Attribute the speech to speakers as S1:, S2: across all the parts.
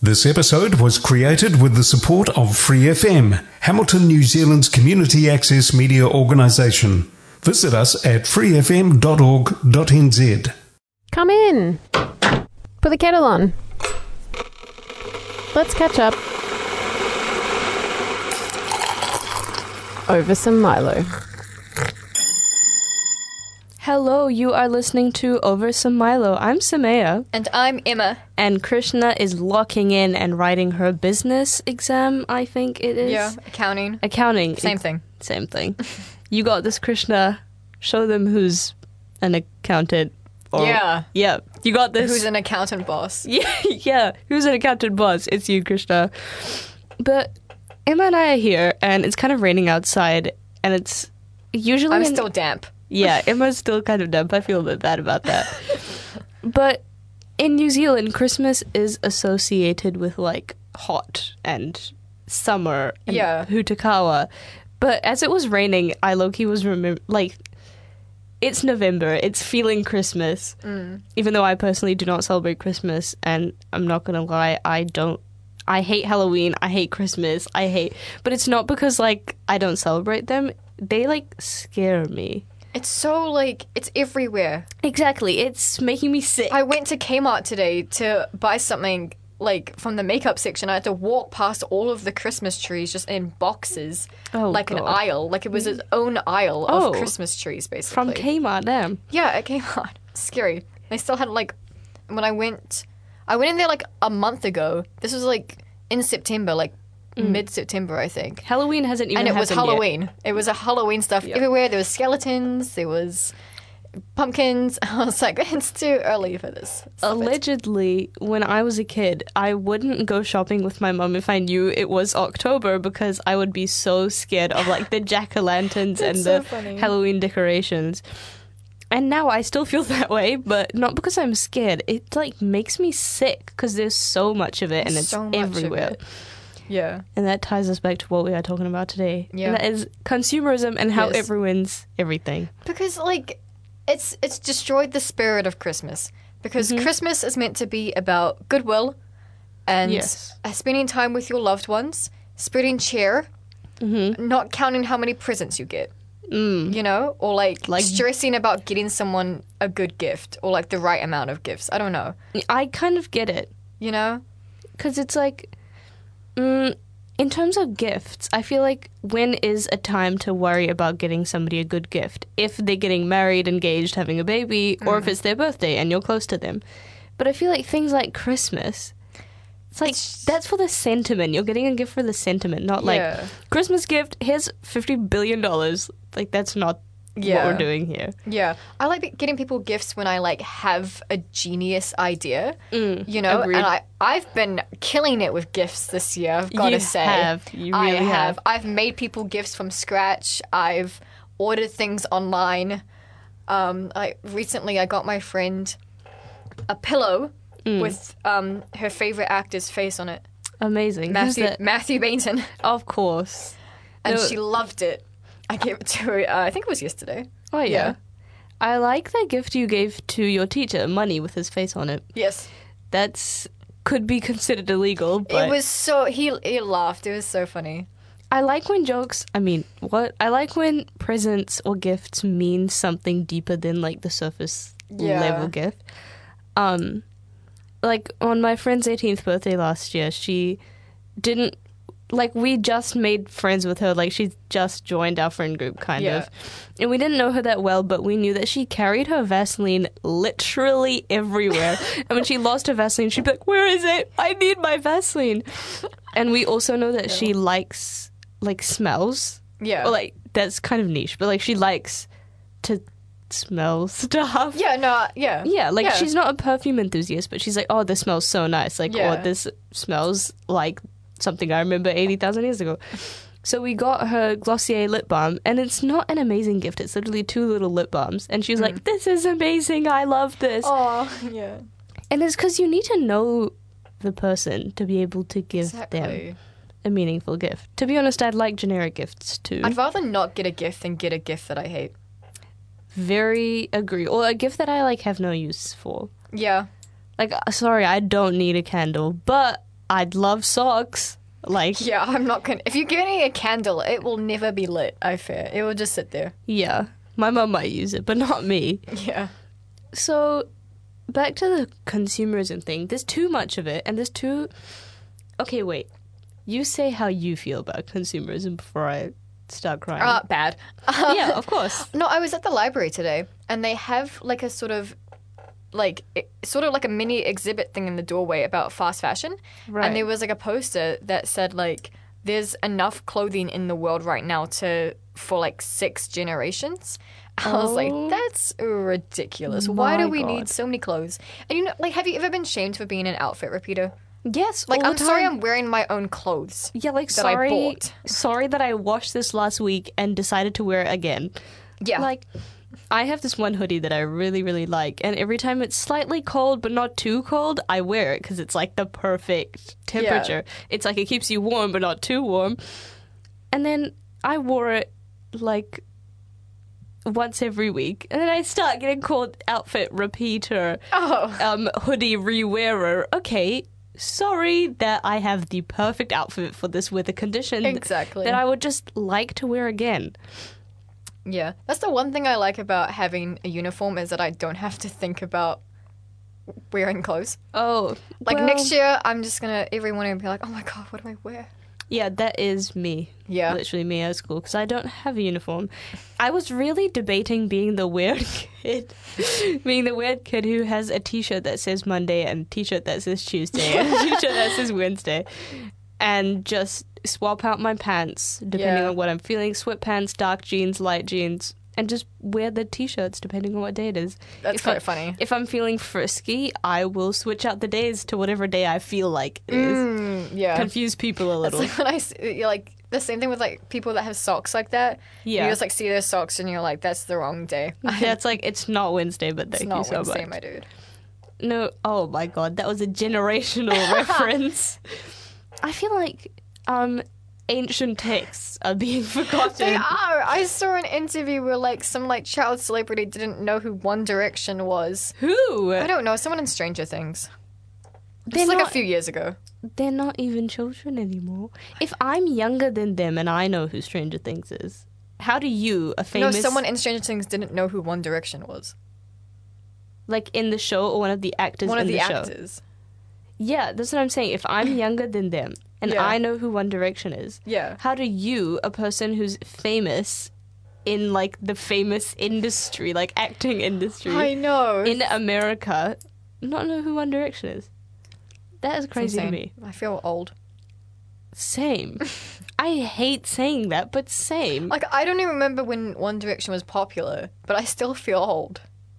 S1: This episode was created with the support of Free FM, Hamilton, New Zealand's community access media organisation. Visit us at freefm.org.nz.
S2: Come in. Put the kettle on. Let's catch up over some Milo.
S3: Hello, you are listening to Over Some Milo. I'm Samaya.
S4: And I'm Emma.
S3: And Krishna is locking in and writing her business exam, I think it is.
S4: Yeah, accounting.
S3: Accounting.
S4: Same thing.
S3: Same thing. You got this, Krishna. Show them who's an accountant.
S4: Yeah.
S3: Yeah, you got this.
S4: Who's an accountant boss.
S3: Yeah, who's an accountant boss? It's you, Krishna. But Emma and I are here, and it's kind of raining outside, and it's usually...
S4: I'm still damp.
S3: Yeah, Emma's still kind of damp. I feel a bit bad about that. But in New Zealand, Christmas is associated with, like, hot and summer and Hutakawa. But as it was raining, I low-key was it's November. It's feeling Christmas. Even though I personally do not celebrate Christmas, and I'm not going to lie, I hate Halloween. I hate Christmas. But it's not because, like, I don't celebrate them. They, like, scare me.
S4: It's so, like, it's everywhere.
S3: Exactly. It's making me sick.
S4: I went to Kmart today to buy something, like, from the makeup section. I had to walk past all of the Christmas trees just in boxes.
S3: Oh,
S4: like
S3: God.
S4: an aisle. Like, it was its own aisle of Christmas trees, basically.
S3: From Kmart, damn.
S4: Yeah, at Kmart. Scary. They still had, like, when I went in there, like, a month ago. This was, like, in September, like, mid-September, I think.
S3: Halloween hasn't even happened
S4: And it was Halloween.
S3: yet.
S4: It was a Halloween stuff everywhere. There was skeletons. There was pumpkins. I was like, it's too early for this.
S3: Allegedly, when I was a kid, I wouldn't go shopping with my mum if I knew it was October because I would be so scared of, like, the jack-o'-lanterns and
S4: so
S3: the
S4: funny.
S3: Halloween decorations. And now I still feel that way, but not because I'm scared. It, like, makes me sick because there's so much of it and it's
S4: so much of
S3: everywhere.
S4: it. Yeah.
S3: And that ties us back to what we are talking about today.
S4: Yeah.
S3: And that is consumerism and how
S4: Yes.
S3: it ruins everything.
S4: Because, like, it's destroyed the spirit of Christmas. Because Christmas is meant to be about goodwill and spending time with your loved ones, spreading cheer, not counting how many presents you get. You know? Or, like, stressing about getting someone a good gift or, like, the right amount of gifts. I don't know.
S3: I kind of get it.
S4: You know?
S3: Because it's like... in terms of gifts, I feel like when is a time to worry about getting somebody a good gift? If they're getting married, engaged, having a baby, or if it's their birthday and you're close to them. But I feel like things like Christmas, it's like, that's for the sentiment. You're getting a gift for the sentiment, not like, Christmas gift, here's $50 billion. Like, that's not what we're doing here.
S4: Yeah. I like getting people gifts when I, like, have a genius idea, you know?
S3: Agreed.
S4: And I've been killing it with gifts this year, I've got to say.
S3: You really have.
S4: I've made people gifts from scratch. I've ordered things online. Recently I got my friend a pillow with her favourite actor's face on it.
S3: Amazing. Who's that?
S4: Matthew Bainton.
S3: Of course.
S4: And she loved it. I gave it to her, I think it was yesterday.
S3: Oh, yeah. I like that gift you gave to your teacher, money with his face on it.
S4: Yes.
S3: That's could be considered illegal, but...
S4: It was so... He laughed. It was so funny.
S3: I like when I like when presents or gifts mean something deeper than, like, the surface level gift. Like, on my friend's 18th birthday last year, she didn't... Like, we just made friends with her. Like, she just joined our friend group, kind of. And we didn't know her that well, but we knew that she carried her Vaseline literally everywhere. And when she lost her Vaseline, she'd be like, where is it? I need my Vaseline. And we also know that she likes, like, smells.
S4: Yeah.
S3: Or, like, that's kind of niche, but, like, she likes to smell stuff.
S4: Yeah, no, yeah.
S3: Yeah, like, she's not a perfume enthusiast, but she's like, oh, this smells so nice. Like, oh, this smells like... something I remember 80,000 years ago. So we got her Glossier lip balm, and it's not an amazing gift. It's literally 2 little lip balms. And she's like, this is amazing. I love this.
S4: Oh, yeah.
S3: And it's because you need to know the person to be able to give them a meaningful gift. To be honest, I'd like generic gifts too.
S4: I'd rather not get a gift than get a gift that I hate.
S3: Very agree. Or a gift that I, like, have no use for.
S4: Yeah.
S3: Like, sorry, I don't need a candle, but I'd love socks. Like,
S4: yeah, I'm not gonna. If you give me a candle, it will never be lit. I fear it will just sit there.
S3: Yeah, my mum might use it, but not me.
S4: Yeah.
S3: So, back to the consumerism thing. There's too much of it, and there's too. Okay, wait. You say how you feel about consumerism before I start crying.
S4: Bad.
S3: Yeah, of course.
S4: No, I was at the library today, and they have like a sort of like a mini exhibit thing in the doorway about fast fashion.
S3: Right.
S4: And there was like a poster that said like there's enough clothing in the world right now for like 6 generations. I was like, that's ridiculous. Why do we need so many clothes? And you know, like, have you ever been shamed for being an outfit repeater?
S3: Yes,
S4: like,
S3: all
S4: I'm
S3: the
S4: sorry
S3: time.
S4: I'm wearing my own clothes.
S3: Yeah, like,
S4: that I bought.
S3: Sorry that I washed this last week and decided to wear it again.
S4: Yeah.
S3: Like, I have this one hoodie that I really, really like, and every time it's slightly cold but not too cold, I wear it because it's like the perfect temperature. Yeah. It's like it keeps you warm but not too warm. And then I wore it like once every week, and then I start getting called outfit repeater, hoodie rewearer. Okay, sorry that I have the perfect outfit for this weather condition.
S4: Exactly.
S3: That I would just like to wear again.
S4: Yeah, that's the one thing I like about having a uniform is that I don't have to think about wearing clothes.
S3: Oh,
S4: like next year, I'm just gonna every morning be like, oh my god, what do I wear?
S3: Yeah, that is me.
S4: Yeah,
S3: literally me at school because I don't have a uniform. I was really debating being the weird kid, who has a T-shirt that says Monday and a T-shirt that says Tuesday and a T-shirt that says Wednesday, and just swap out my pants depending on what I'm feeling. Sweatpants, dark jeans, light jeans, and just wear the T-shirts depending on what day it is.
S4: That's quite funny.
S3: If I'm feeling frisky, I will switch out the days to whatever day I feel like it is.
S4: Yeah.
S3: Confuse people a little.
S4: That's like when you're like the same thing with like people that have socks like that.
S3: Yeah.
S4: You just like see their socks and you're like, that's the wrong day.
S3: That's like, it's not Wednesday, but thank you so much.
S4: It's not Wednesday, my dude.
S3: No, oh my god, that was a generational reference. I feel like ancient texts are being forgotten.
S4: They are. I saw an interview where like some like child celebrity didn't know who One Direction was.
S3: Who?
S4: I don't know. Someone in Stranger Things.
S3: It's
S4: like a few years ago.
S3: They're not even children anymore. If I'm younger than them and I know who Stranger Things is, how do you, a famous...
S4: No, someone in Stranger Things didn't know who One Direction was.
S3: Like in the show or one of the actors in the show?
S4: One of the actors.
S3: Yeah, that's what I'm saying. If I'm younger than them and I know who One Direction is, how do you, a person who's famous in like the famous industry, like acting industry,
S4: I know,
S3: in America, not know who One Direction is? That is crazy to me.
S4: I feel old.
S3: Same. I hate saying that, but same.
S4: Like, I don't even remember when One Direction was popular, but I still feel old.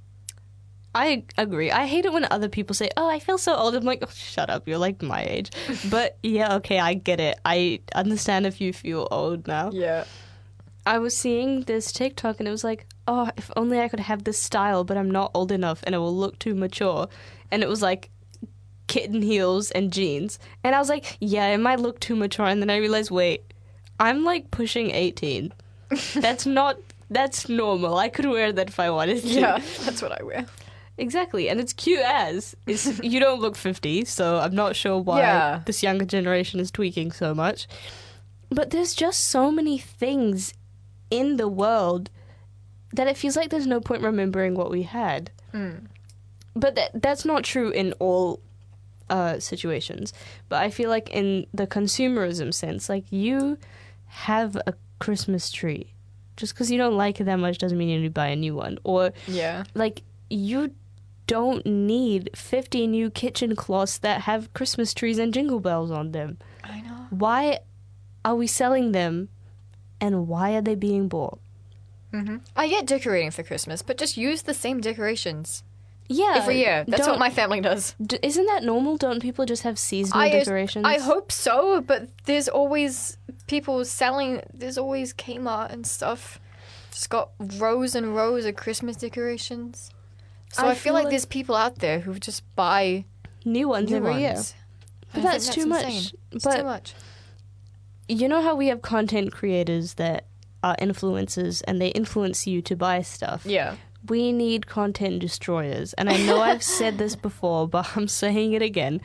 S3: I agree. I hate it when other people say, oh, I feel so old. I'm like, oh, shut up. You're like my age. But yeah, okay, I get it. I understand if you feel old now.
S4: Yeah.
S3: I was seeing this TikTok and it was like, oh, if only I could have this style, but I'm not old enough and it will look too mature. And it was like kitten heels and jeans. And I was like, yeah, it might look too mature. And then I realized, wait, I'm like pushing 18. That's normal. I could wear that if I wanted to.
S4: Yeah, that's what I wear.
S3: Exactly, and it's cute as. You don't look 50, so I'm not sure why this younger generation is tweaking so much. But there's just so many things in the world that it feels like there's no point remembering what we had. But that's not true in all situations. But I feel like in the consumerism sense, like you have a Christmas tree. Just because you don't like it that much doesn't mean you need to buy a new one. Or, like, you don't need 50 new kitchen cloths that have Christmas trees and jingle bells on them.
S4: I know.
S3: Why are we selling them, and why are they being bought?
S4: I get decorating for Christmas, but just use the same decorations.
S3: Yeah.
S4: Every year. That's what my family does.
S3: Isn't that normal? Don't people just have seasonal decorations?
S4: I hope so, but there's always people selling... There's always Kmart and stuff. Just got rows and rows of Christmas decorations. So I feel like there's people out there who just buy
S3: new ones every year. But that's too much.
S4: It's too much.
S3: You know how we have content creators that are influencers and they influence you to buy stuff?
S4: Yeah.
S3: We need content destroyers. And I know I've said this before, but I'm saying it again.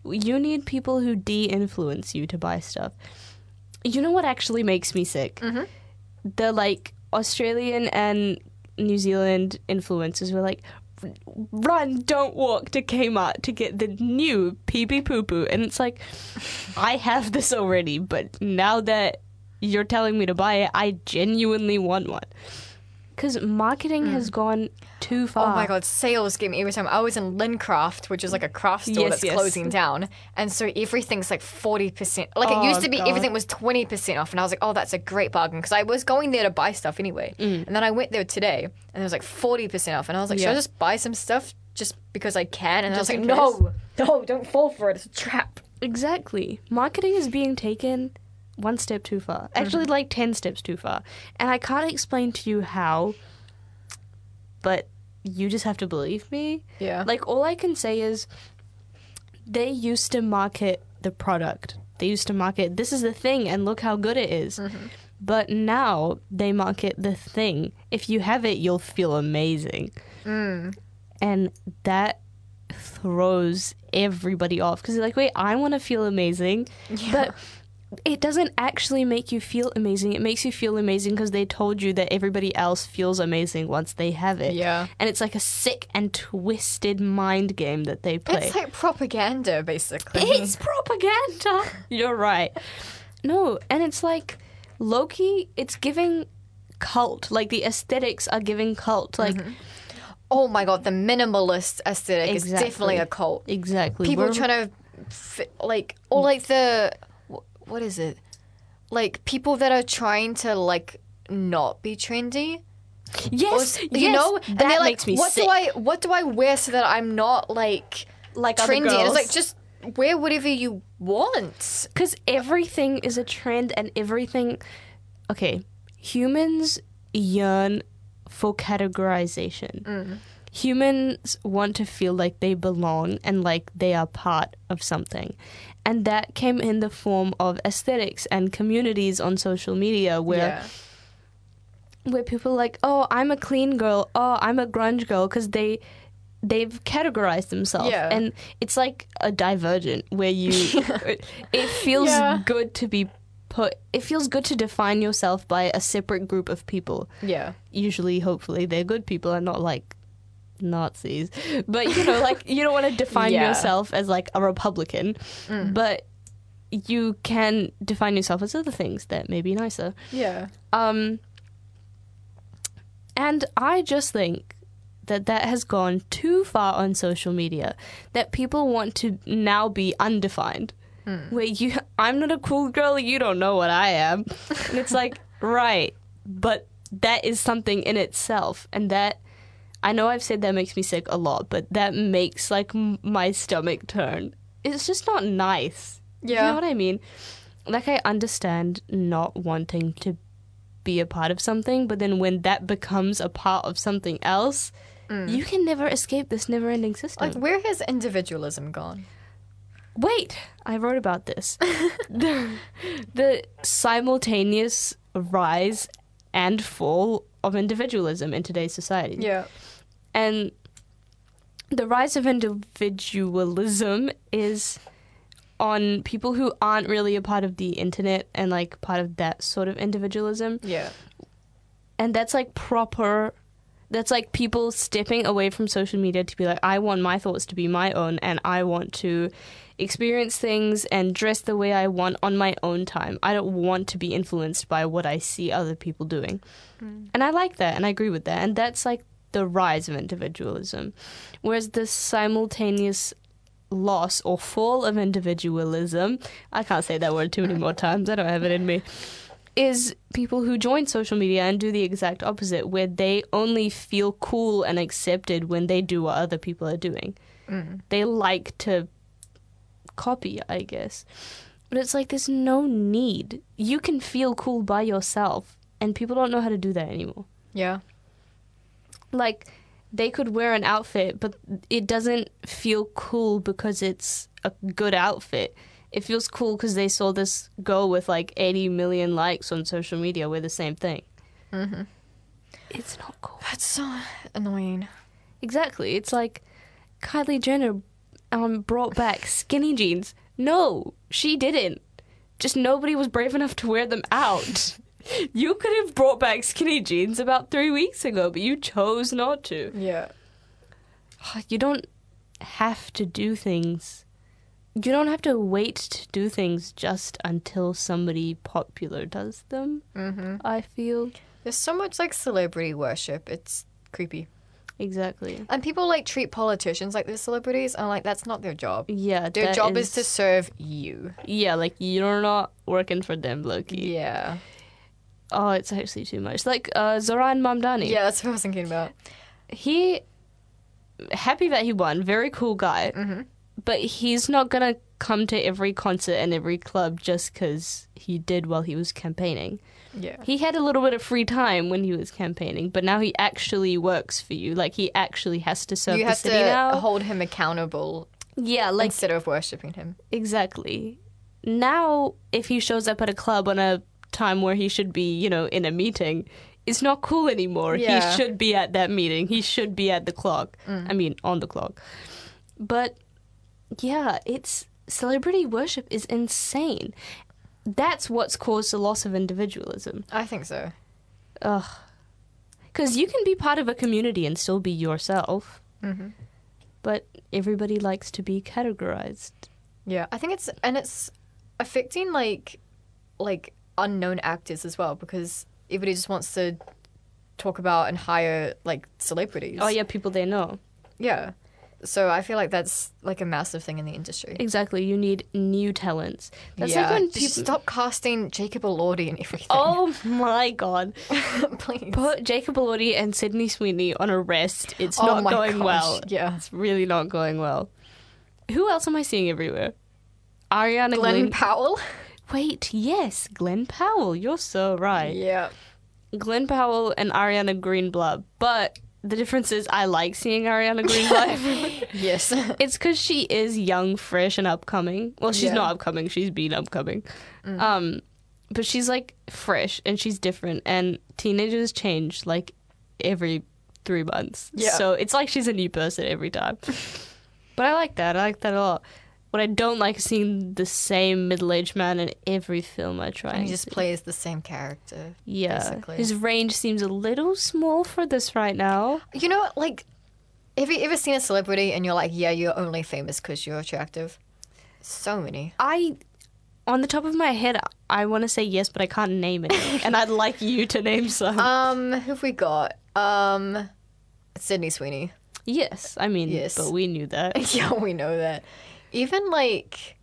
S3: You need people who de-influence you to buy stuff. You know what actually makes me sick?
S4: Mm-hmm.
S3: The, like, Australian and New Zealand influencers were like, run, don't walk to Kmart to get the new pee-pee poo-poo. And it's like, I have this already, but now that you're telling me to buy it, I genuinely want one. Because marketing has gone too far.
S4: Oh my god, sales get me every time. I was in Lincraft, which is like a craft store that's closing down. And so everything's like 40%. Like it used to be everything was 20% off. And I was like, oh, that's a great bargain. Because I was going there to buy stuff anyway. And then I went there today and it was like 40% off. And I was like, should I just buy some stuff just because I can? And I was like, no, don't fall for it. It's a trap.
S3: Exactly. Marketing is being taken one step too far. Actually, like 10 steps too far. And I can't explain to you how, but you just have to believe me.
S4: Yeah.
S3: Like, all I can say is they used to market the product. They used to market, this is the thing, and look how good it is. But now they market the thing. If you have it, you'll feel amazing. And that throws everybody off. Because they're like, wait, I want to feel amazing. But it doesn't actually make you feel amazing. It makes you feel amazing because they told you that everybody else feels amazing once they have it.
S4: Yeah.
S3: And it's like a sick and twisted mind game that they play.
S4: It's like propaganda, basically.
S3: It's propaganda. You're right. No, and it's like, low-key, it's giving cult. Like, the aesthetics are giving cult. Like,
S4: oh my god, the minimalist aesthetic is definitely a cult.
S3: Exactly.
S4: People trying to, like, or like the... What is it? Like, people that are trying to, like, not be trendy.
S3: Yes,
S4: or, you know?
S3: That
S4: and they're like,
S3: makes me sick.
S4: What do I wear so that I'm not, like
S3: other
S4: trendy?
S3: girls.
S4: And it's like, just wear whatever you want.
S3: Because everything is a trend and everything... Okay, humans yearn for categorization. Humans want to feel like they belong and like they are part of something. And that came in the form of aesthetics and communities on social media where people are like, oh, I'm a clean girl, oh, I'm a grunge girl, because they've categorized themselves.
S4: Yeah.
S3: And it's like a divergent where you... it feels good to be put... It feels good to define yourself by a separate group of people.
S4: Yeah.
S3: Usually, hopefully, they're good people and not like Nazis, but you know, like, you don't want to define yourself as like a Republican, but you can define yourself as other things that may be nicer. And I just think that has gone too far on social media, that people want to now be undefined, where I'm not a cool girl, you don't know what I am. And it's like, right, but that is something in itself, and that, I know I've said that makes me sick a lot, but that makes, like, my stomach turn. It's just not nice.
S4: Yeah.
S3: You know what I mean? Like, I understand not wanting to be a part of something, but then when that becomes a part of something else, you can never escape this never-ending system.
S4: Like, where has individualism gone?
S3: Wait, I wrote about this. the simultaneous rise and fall of individualism in today's society.
S4: Yeah.
S3: And the rise of individualism is on people who aren't really a part of the internet and, like, part of that sort of individualism.
S4: Yeah.
S3: And that's, like, proper... That's, like, people stepping away from social media to be like, I want my thoughts to be my own, and I want to experience things and dress the way I want on my own time. I don't want to be influenced by what I see other people doing. And I like that, and I agree with that. And that's, like, the rise of individualism. Whereas the simultaneous loss or fall of individualism, I can't say that word too many more times, I don't have it in me, is people who join social media and do the exact opposite, where they only feel cool and accepted when they do what other people are doing. They like to copy, I guess. But it's like, there's no need. You can feel cool by yourself, and people don't know how to do that anymore.
S4: Yeah.
S3: Like, they could wear an outfit, but it doesn't feel cool because it's a good outfit. It feels cool because they saw this girl with, like, 80 million likes on social media wear the same thing. It's not cool.
S4: That's so annoying.
S3: Exactly. It's like Kylie Jenner brought back skinny jeans. No, she didn't. Just nobody was brave enough to wear them out. You could have brought back skinny jeans about 3 weeks ago, but you chose not to.
S4: Yeah.
S3: You don't have to do things. You don't have to wait to do things just until somebody popular does them, I feel.
S4: There's so much, like, celebrity worship. It's creepy.
S3: Exactly.
S4: And people, like, treat politicians like they're celebrities, and, like, that's not their job.
S3: Yeah,
S4: their job is to serve you.
S3: Yeah, like, you're not working for them, Loki.
S4: Yeah.
S3: Oh, it's actually too much. Like, Zoran Mamdani.
S4: Yeah, that's what I was thinking about.
S3: Happy that he won. Very cool guy.
S4: Mm-hmm.
S3: But he's not going to come to every concert and every club just because he did while he was campaigning.
S4: Yeah.
S3: He had a little bit of free time when he was campaigning, but now he actually works for you. Like, he actually has to serve the city now.
S4: You have to hold him accountable.
S3: Yeah, like...
S4: instead of worshipping him.
S3: Exactly. Now, if he shows up at a club on a time where he should be, you know, in a meeting, it's not cool anymore.
S4: Yeah.
S3: He should be at that meeting. He should be at the clock. I mean, on the clock. But... yeah, celebrity worship is insane. That's what's caused the loss of individualism.
S4: I think so.
S3: Ugh. Because you can be part of a community and still be yourself.
S4: Mm-hmm.
S3: But everybody likes to be categorized.
S4: Yeah, I think it's affecting, like unknown actors as well, because everybody just wants to talk about and hire, like, celebrities.
S3: Oh, yeah, people they know.
S4: Yeah. So I feel like that's, like, a massive thing in the industry.
S3: Exactly. You need new talents. That's
S4: yeah.
S3: like when
S4: Just stop casting Jacob Elordi and everything.
S3: Oh, my God.
S4: Please.
S3: Put Jacob Elordi and Sydney Sweeney on arrest. It's not going well.
S4: Yeah.
S3: It's really not going well. Who else am I seeing everywhere? Ariana
S4: Glenn Powell?
S3: Wait, yes. Glenn Powell. You're so right.
S4: Yeah.
S3: Glenn Powell and Ariana Greenblatt. But... the difference is I like seeing Ariana Greenblatt.
S4: Yes.
S3: It's because she is young, fresh, and upcoming. Well, she's not upcoming. She's been upcoming. But she's, like, fresh, and she's different. And teenagers change, like, every 3 months.
S4: Yeah.
S3: So it's like she's a new person every time. But I like that. I like that a lot. What I don't like is seeing the same middle-aged man in every film I try.
S4: And he just plays the same character.
S3: Yeah.
S4: Basically.
S3: His range seems a little small for this right now.
S4: You know, like, have you ever seen a celebrity and you're like, yeah, you're only famous because you're attractive? So many.
S3: On the top of my head, I want to say yes, but I can't name it. And I'd like you to name some.
S4: Who've we got? Sydney Sweeney.
S3: Yes, I mean,
S4: yes.
S3: But we knew that.
S4: Yeah, we know that. Even, like...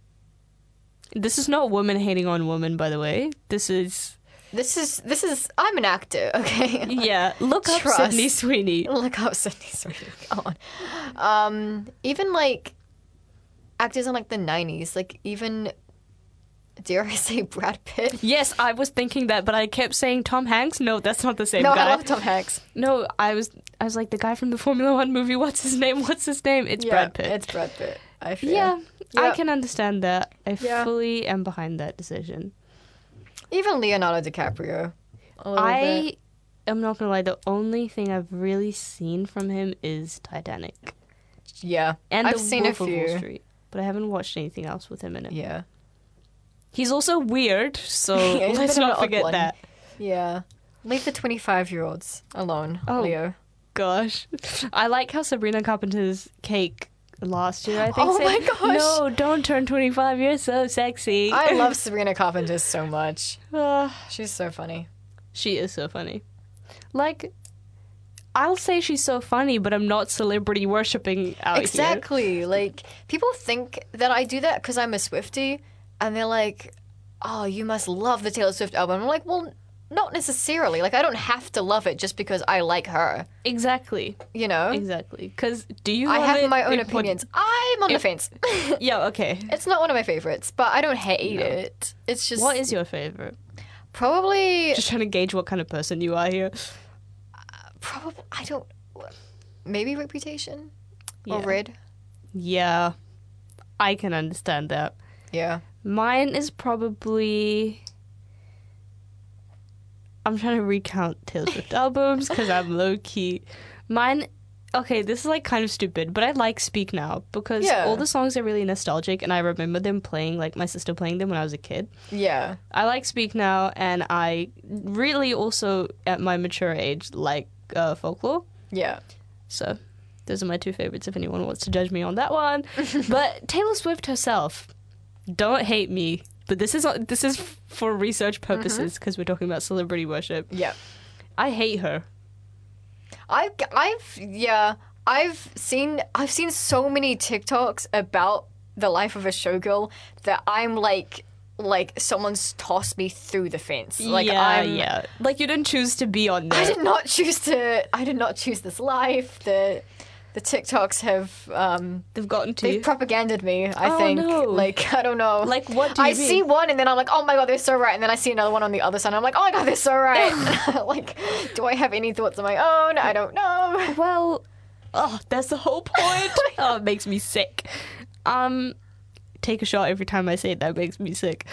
S3: this is not woman hating on woman, by the way. This is...
S4: I'm an actor, okay?
S3: Yeah, look up Sydney Sweeney.
S4: Look up Sydney Sweeney, come on. Even, like, actors in, like, the 90s, like, even... dare I say Brad Pitt?
S3: Yes, I was thinking that, but I kept saying Tom Hanks. No, that's not the same
S4: guy.
S3: No,
S4: I love Tom Hanks.
S3: No, I was like, the guy from the Formula One movie, what's his name? It's Brad Pitt.
S4: It's Brad Pitt, I feel.
S3: Yeah, I can understand that. I fully am behind that decision.
S4: Even Leonardo DiCaprio.
S3: I am not going to lie, the only thing I've really seen from him is Titanic.
S4: Yeah,
S3: and
S4: I've seen
S3: Wolf
S4: a few.
S3: of Wall Street, but I haven't watched anything else with him in it.
S4: Yeah.
S3: He's also weird, so let's not forget that.
S4: Yeah. Leave the 25-year-olds alone, Leo.
S3: Gosh. I like how Sabrina Carpenter's cake last year, I think,
S4: oh
S3: said,
S4: my gosh.
S3: no, don't turn 25, you're so sexy.
S4: I love Sabrina Carpenter so much. She's so funny.
S3: She is so funny. Like, I'll say she's so funny, but I'm not celebrity worshipping out
S4: Exactly.
S3: here.
S4: Like, people think that I do that because I'm a Swiftie, and they're like, oh, you must love the Taylor Swift album. I'm like, well, not necessarily. Like, I don't have to love it just because I like her.
S3: Exactly.
S4: You know?
S3: Exactly. Because do you
S4: I
S3: love
S4: have
S3: it?
S4: my own opinions. I'm on the fence.
S3: Yeah, okay.
S4: It's not one of my favorites, but I don't hate it. It's just...
S3: What is your favorite?
S4: Probably...
S3: Just trying to gauge what kind of person you are here.
S4: Probably... I don't... Maybe Reputation? Or Red?
S3: Yeah. I can understand that.
S4: Yeah.
S3: Mine is probably... I'm trying to recount Taylor Swift albums because I'm low-key. Mine... okay, this is like kind of stupid, but I like Speak Now because all the songs are really nostalgic, and I remember them playing, like my sister playing them when I was a kid.
S4: Yeah.
S3: I like Speak Now, and I really also, at my mature age, like Folklore.
S4: Yeah.
S3: So those are my two favorites if anyone wants to judge me on that one. But Taylor Swift herself, don't hate me, but this is for research purposes because we're talking about celebrity worship.
S4: Yeah.
S3: I hate her.
S4: I've seen so many TikToks about the life of a showgirl that I'm like someone's tossed me through the fence. Like
S3: like you didn't choose to be on there.
S4: I did not choose this life. The TikToks have
S3: they've gotten to you.
S4: They've propaganded me, I think. No. Like, I don't know.
S3: Like, what do you mean?
S4: I see one and then I'm like, oh my god, they're so right. And then I see another one on the other side and I'm like, oh my god, they're so right. Like, do I have any thoughts of my own? I don't know.
S3: Well, that's the whole point. It makes me sick. Take a shot every time I say it. That makes me sick.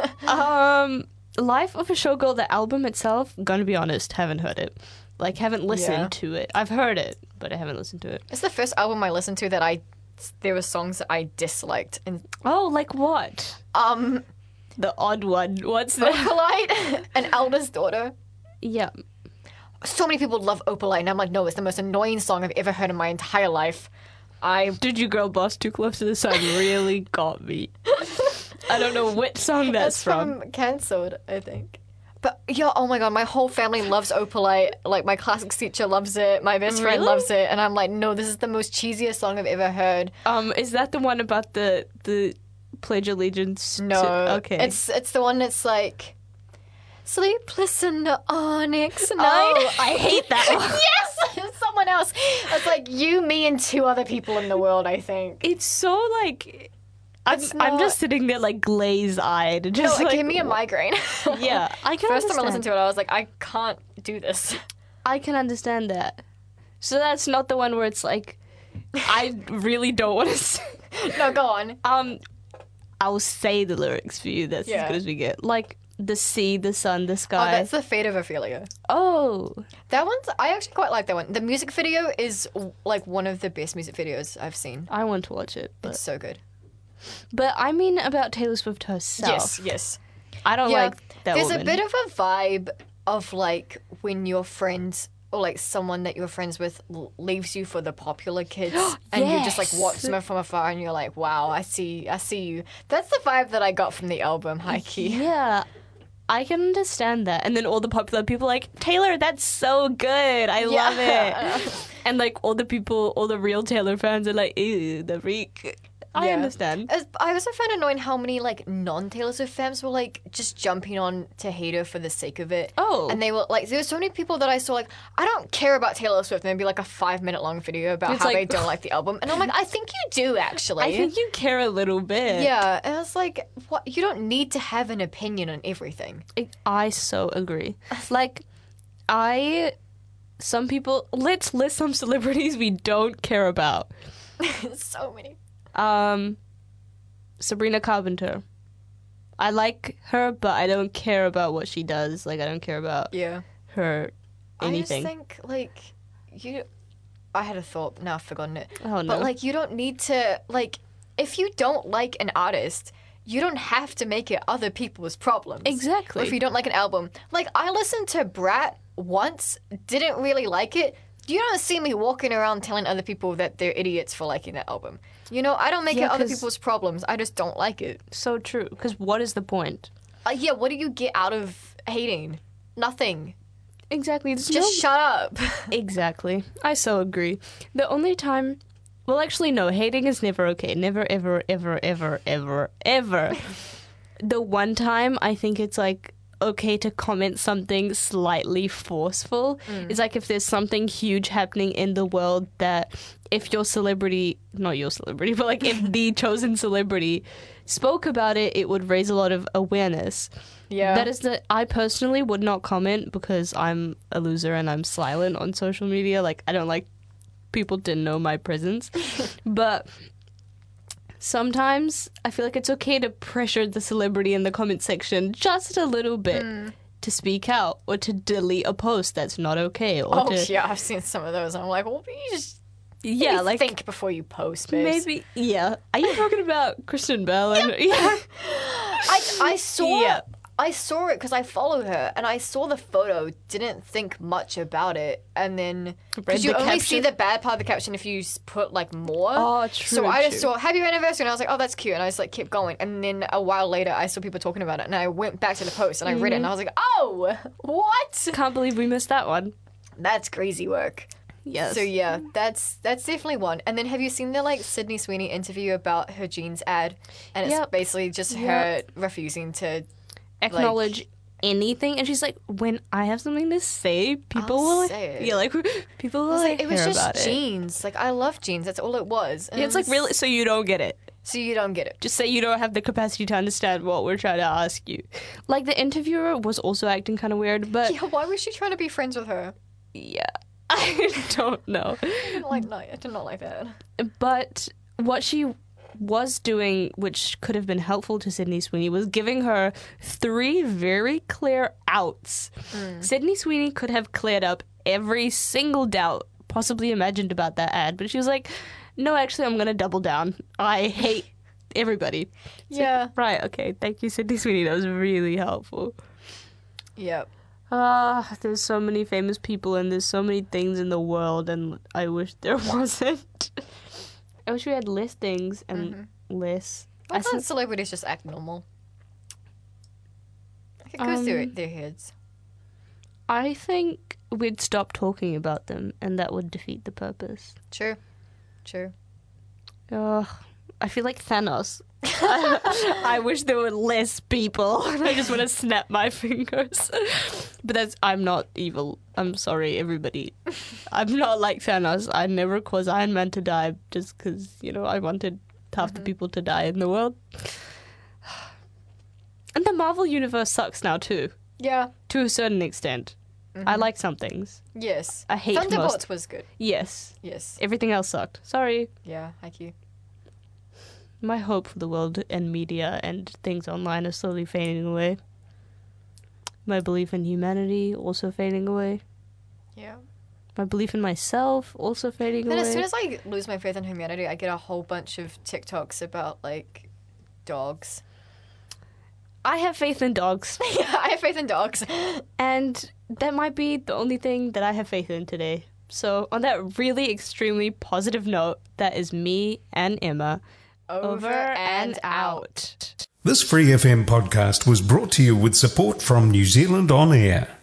S3: Life of a Showgirl, the album itself, gonna be honest, haven't heard it. Like, haven't listened to it. I've heard it, but I haven't listened to it.
S4: It's the first album I listened to that there were songs that I disliked. And
S3: like what? The odd one. What's that?
S4: Opalite, An Elder's Daughter.
S3: Yeah.
S4: So many people love Opalite, and I'm like, no, it's the most annoying song I've ever heard in my entire life.
S3: Did You Girl Boss Too Close to the Sun really got me. I don't know which song that's from.
S4: Cancelled, I think. But yeah, oh my god, my whole family loves Opalite. Like, my classics teacher loves it, my best friend loves it, and I'm like, no, this is the most cheesiest song I've ever heard.
S3: Is that the one about the Pledge Allegiance?
S4: No.
S3: Okay.
S4: It's the one that's like, sleepless in the onyx night.
S3: Oh, I hate that one.
S4: Yes! Someone else. It's like you, me, and two other people in the world, I think.
S3: It's so like... I'm just sitting there like glazed-eyed.
S4: It gave me a migraine.
S3: Yeah, I can
S4: First time I listened to it, I was like, I can't do this.
S3: I can understand that. So that's not the one where it's like, I really don't want to sing.
S4: No, go on.
S3: I'll say the lyrics for you. That's as good as we get. Like, the sea, the sun, the sky.
S4: Oh, that's The Fate of Ophelia.
S3: Oh.
S4: That one's... I actually quite like that one. The music video is like one of the best music videos I've seen.
S3: I want to watch it.
S4: It's so good.
S3: But I mean about Taylor Swift herself.
S4: Yes.
S3: I don't like that
S4: There's
S3: woman.
S4: a bit of a vibe of like when your friends or like someone that you're friends with leaves you for the popular kids and you just like watch them from afar and you're like, wow, I see you. That's the vibe that I got from the album, high key.
S3: Yeah. I can understand that. And then all the popular people are like, Taylor, that's so good. I love it. And like all the real Taylor fans are like, ew, the freak. I understand.
S4: I also found annoying how many like non-Taylor Swift fans were like just jumping on to hate her for the sake of it.
S3: Oh.
S4: And they were like, there were so many people that I saw like, I don't care about Taylor Swift. And there'd be like a 5-minute long video about how they don't like the album. And I'm like, I think you do actually.
S3: I think you care a little bit.
S4: Yeah. And I was like, what? You don't need to have an opinion on everything.
S3: I so agree. Like, some people, let's list some celebrities we don't care about.
S4: So many.
S3: Sabrina Carpenter. I like her, but I don't care about what she does. Like, I don't care about her anything.
S4: I just think, like, I had a thought, now I've forgotten it.
S3: Oh, no.
S4: But, like, you don't need to, like, if you don't like an artist, you don't have to make it other people's problems.
S3: Exactly.
S4: Or if you don't like an album. Like, I listened to Brat once, didn't really like it. You don't see me walking around telling other people that they're idiots for liking that album. You know, I don't make it other people's problems. I just don't like it.
S3: So true. Because what is the point?
S4: What do you get out of hating? Nothing.
S3: Exactly.
S4: Just shut up.
S3: Exactly. I so agree. The only time... Well, actually, no. Hating is never okay. Never, ever, ever, ever, ever, ever. The one time I think it's like... okay to comment something slightly forceful. It's like if there's something huge happening in the world that if your celebrity, not your celebrity, but like if the chosen celebrity spoke about it, it would raise a lot of awareness. Yeah. That is that I personally would not comment because I'm a loser and I'm silent on social media. Like, I don't like people to know my presence. But sometimes I feel like it's okay to pressure the celebrity in the comment section just a little bit to speak out or to delete a post that's not okay. Or
S4: yeah, I've seen some of those. And I'm like, well, you just
S3: Yeah,
S4: maybe think before you post, babes.
S3: Maybe, yeah. Are you talking about Kristen Bell?
S4: Yeah. I saw it because I follow her, and I saw the photo, didn't think much about it, and then because you only see the bad part of the caption if you put like more.
S3: Oh, true.
S4: So I just saw happy anniversary, and I was like, oh, that's cute, and I just like kept going, and then a while later I saw people talking about it, and I went back to the post and I read it, and I was like, oh, what?
S3: Can't believe we missed that one.
S4: That's crazy work.
S3: Yes.
S4: So yeah, that's definitely one. And then have you seen the like Sydney Sweeney interview about her jeans ad? And it's basically just her refusing to
S3: acknowledge anything, and she's like, when I have something to say, people will say it. Yeah, like people will like,
S4: it was just jeans. Like, I love jeans. That's all it was.
S3: And it's like, really, so you don't get it.
S4: So you don't get it.
S3: Just say you don't have the capacity to understand what we're trying to ask you. Like, the interviewer was also acting kind of weird, but
S4: yeah, why was she trying to be friends with her?
S3: Yeah, I don't know.
S4: I did not like that.
S3: But what she was doing, which could have been helpful to Sydney Sweeney, was giving her 3 very clear outs. Sydney Sweeney could have cleared up every single doubt possibly imagined about that ad, but she was like, no, actually, I'm going to double down. I hate everybody.
S4: Yeah.
S3: So, right, okay. Thank you, Sydney Sweeney. That was really helpful.
S4: Yep.
S3: There's so many famous people and there's so many things in the world, and I wish there wasn't. I wish we had less things and less.
S4: Why can't celebrities just act normal? Like, it goes through their heads.
S3: I think we'd stop talking about them, and that would defeat the purpose.
S4: True.
S3: I feel like Thanos. I wish there were less people, and I just want to snap my fingers. But I'm not evil. I'm sorry, everybody. I'm not like Thanos. I never caused Iron Man to die just because, I wanted half the people to die in the world. And the Marvel universe sucks now, too.
S4: Yeah.
S3: To a certain extent. I like some things.
S4: Yes.
S3: I hate
S4: Thunderbolts was good.
S3: Yes.
S4: Yes.
S3: Everything else sucked. Sorry.
S4: Yeah, like you.
S3: My hope for the world and media and things online are slowly fading away. My belief in humanity also fading away.
S4: Yeah.
S3: My belief in myself also fading away.
S4: Then as soon as I lose my faith in humanity, I get a whole bunch of TikToks about, like, dogs.
S3: I have faith in dogs.
S4: Yeah, I have faith in dogs.
S3: And that might be the only thing that I have faith in today. So on that really extremely positive note, that is me and Emma. Over and out.
S1: This Free FM podcast was brought to you with support from New Zealand On Air.